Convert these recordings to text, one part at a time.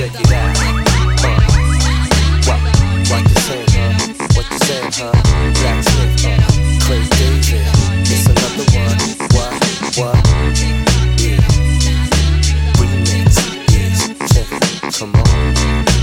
check it out. What you saying, huh? What you saying, huh? Jack Smith, Crazy David, it's another one. What? Yeah. Remix, yeah. Check it. Come on.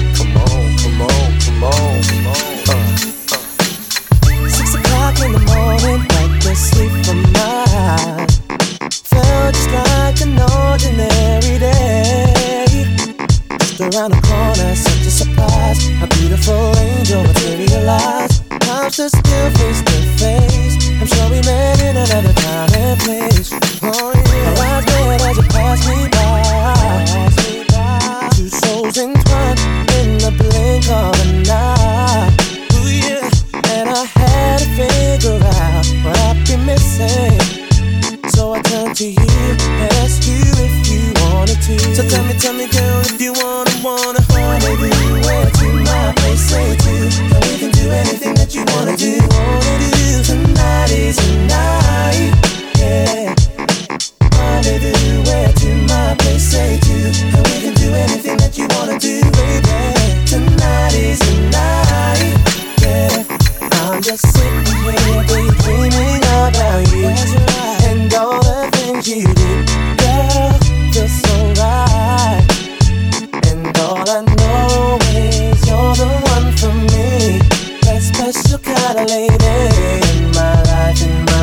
6 o'clock in the morning, wipe the sleep from my eyes. Felt just like an ordinary day. Just around the corner, such a surprise. A beautiful angel materialized. Time stood still, face to face. I'm sure we met in another time and place. Oh yeah, our eyes met as you passed me by. Two souls entwined in the blink of an eye. Ooh yeah, and I had to figure out what I've been missing. So I turned to you and asked you if you wanted to. So tell me girl, if you wanna rendezvous, where to my place, say to. And we can do anything that you wanna do. Tonight is the night, yeah. Rendezvous, where to my place, say to. And we can do anything that you wanna do, baby. Tonight is the night, yeah. I'm just sitting here daydreaming about you and all the things you do, girl, feels so right. And all I know is you're the one for me, that special kind of lady in my life,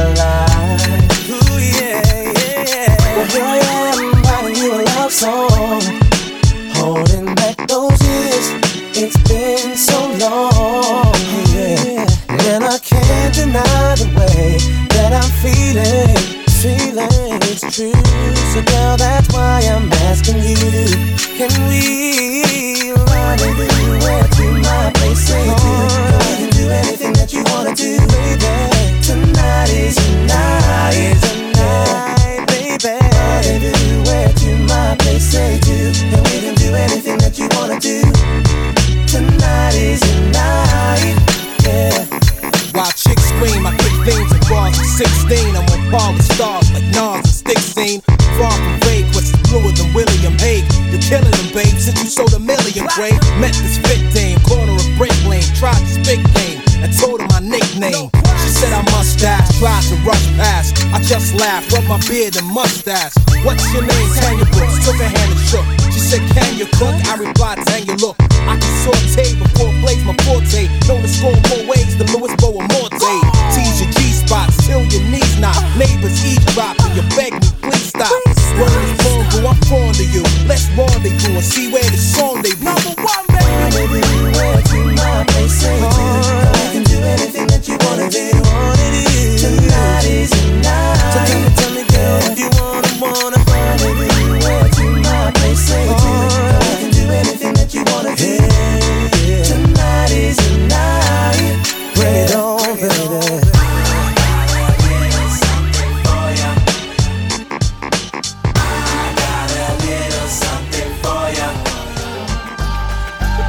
Ooh yeah. Well here I am writing you a love song, holding back those years. It's been so long, yeah. And I can't deny the way that I'm feeling it's true. So girl, that's why I'm asking you, can we rendezvous, where to my place, say to. We can do anything that you wanna do, baby. Tonight is the night, baby. Rendezvous, where to my place, say to. And we can do anything that you wanna do. Tonight is the night, yeah. While chicks scream, I kick things and bars at 16. I'm on par with stars like Nas and Stick. Far from vague, what's bluer than William Hague? You're killing them, babe, since you sold a million, Gray. Met this fit dame, corner of brick lane. Tried to spit game, and told her my nickname. She said I must ask, tried to rush past. I just laughed, rubbed my beard and mustache. What's your name? Tanya Brooks. Took her hand and shook. She said, can you cook? I replied, Tanya, look, I can saute before plays my forte. Known to score